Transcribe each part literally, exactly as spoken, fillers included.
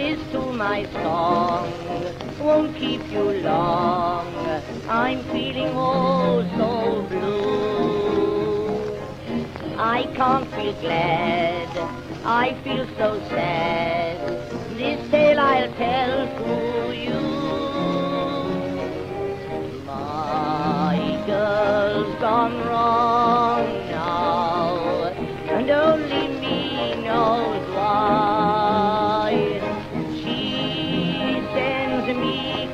this to my song won't keep you long. I'm feeling oh so blue. I can't feel glad, I feel so sad. This tale I'll tell to you. My girl's gone wrong now, and only me knows why. She sends me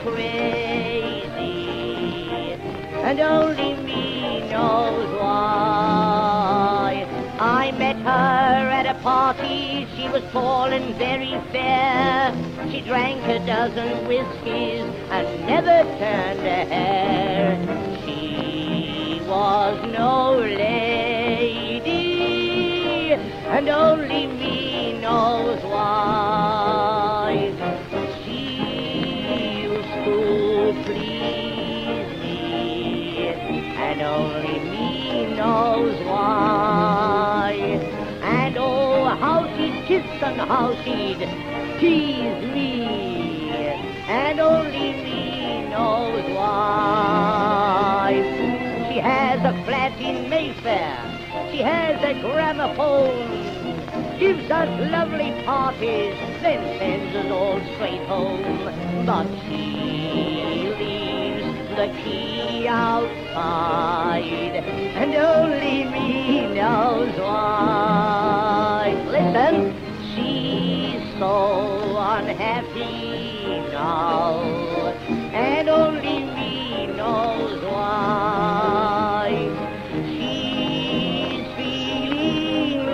crazy, and only me knows why. I met her at a party, she was tall and very fair. She drank a dozen whiskies and never turned a hair. She was no lady, and only me knows why. She used to please me, and only me knows why. And oh, how she'd kiss and how she'd tease me, and only me knows why. She has a flat in Mayfair, she has a gramophone, gives us lovely parties, then sends us all straight home. But she leaves the key outside, and only me knows why. Listen, she's so unhappy now, and only me knows why. She's feeling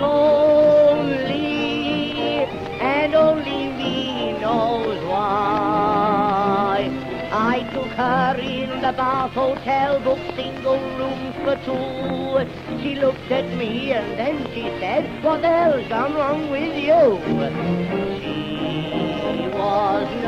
lonely, and only me knows why. I took her in the Bath Hotel, booked single rooms for two. She looked at me and then she said, "What the hell's gone wrong with you?" She was